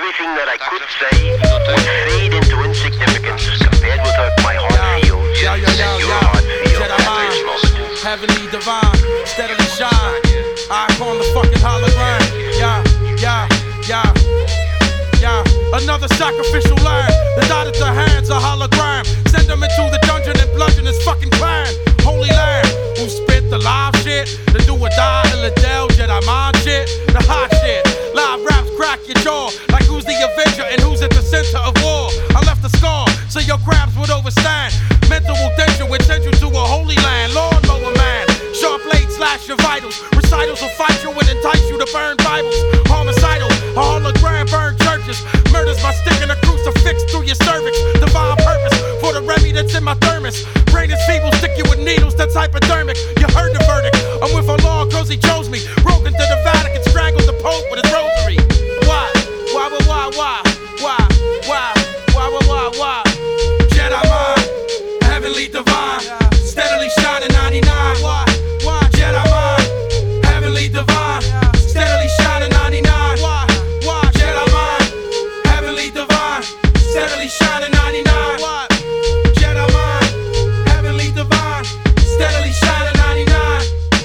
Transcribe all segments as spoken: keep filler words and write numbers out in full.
Everything that I could say would fade into insignificance compared with what my heart feels yo, yo, yo, and your yo. heart feels Jedi at this mind, moment. heavenly divine, steadily shine. Icon the fucking hologram. Yeah, yeah, yeah, yeah. Another sacrificial lamb. The dot at the hands, a hologram. Send them into the dungeon and bludgeon his fucking clan. Holy lamb, who spit the live shit, the do or die, Illadelph, Jedi mind shit, the hot shit. Live raps crack your jaw, like who's the Avenger and who's at the center of war. I left a scar, so your crabs would overstand. Mental danger would send you to a holy land. Lawnmower man, sharp blade slash your vitals. Recitals will fight you and entice you to burn Bibles. Homicidal, a hologram burn churches. Murders by sticking a crucifix through your cervix. Divine purpose for the Remy that's in my thermos. Brain is feeble, stick you with needles that's hypodermic. You heard the verdict, I'm with Allah cause he chose me. Broke into the Vatican, strangled the Pope with his rosary. Why? Why, why, why, why? Why? Why? Why, why, why, why? Jedi mind, heavenly divine, steadily shining ninety-nine. Why? Why? Jedi mind, heavenly divine, steadily shining ninety-nine. Why? Why? Jedi mind, heavenly divine, steadily shining ninety-nine. Why? Jedi mind, heavenly divine, steadily shining ninety-nine.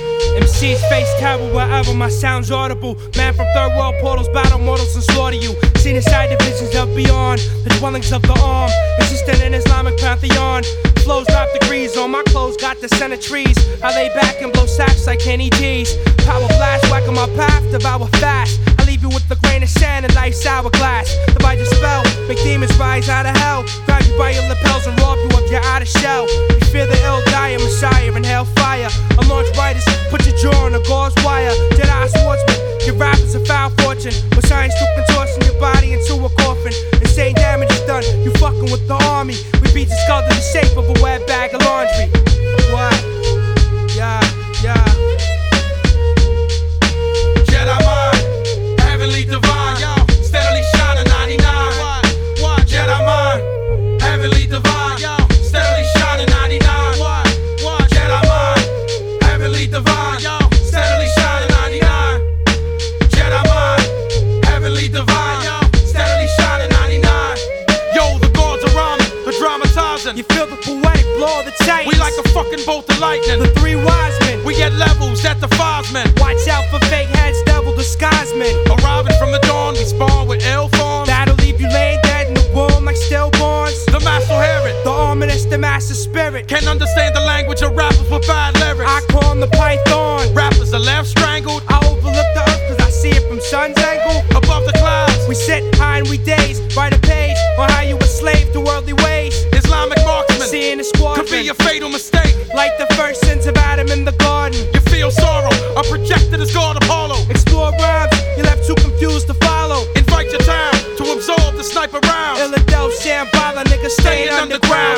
M Cs face terror wherever my sound's audible. Man from third world portals, battle mortals and slaughter you. Seen inside divisions of beyond, the dwellings of the arm. Existing in Islamic pantheon. Flows drop degrees on my clothes, got the center trees. I lay back and blow sacks like Kenny G's. Power flash, whack on my path, devour fast. I leave you with the grain of sand and life's hourglass. Divide your spell, make demons rise out of hell. Grab you by your lapels and rob you of your outer shell. You fear the ill dire, Messiah and hellfire. I launch riders, put your jaw on a gauze wire. Jedi swordsman, your rappers a foul fortune. With science through contorting your body into a coffin. Insane damage is done, you fucking with the army. We beat the skull to the shape of a wet bag of laundry. What? Yeah, yeah. Jedi mind, heavenly divine, yo, steadily shining ninety-nine. What? What? Jedi mind, heavenly divine, yo, steadily shining ninety-nine. What? What? Jedi mind, heavenly divine, yo, steadily shining ninety-nine. Jedi mind, heavenly divine, yo, steadily shining ninety-nine. Yo, the gods are rhyming, the dramatizing. You feel the poetic blow of the titans. We like a fucking bolt of lightning. The three wise men. We get levels that defies men. Watch out for fake heads, devil disguise men. Arriving from the dawn, we spawn with ill forms. That'll leave you laying dead in the womb like stillborns. The master hear it. The ominous, the master spirit. Can't understand the language of rappers with bad lyrics. I call him the python. Rappers are left strangled. I overlook the earth cause I see it from sun's angle. Above the clouds, We sit high and we daze. Write a page on how you a slave to worldly ways. Islamic marksmen. Seeing the squadron. Could be a fatal mistake. Like the first sins of Adam in the garden. You feel sorrow, are projected as God Apollo. Explore rhymes, you left too confused to follow. Invite your town to absorb the sniper rounds. Illadelph, Shambhala, niggas staying underground.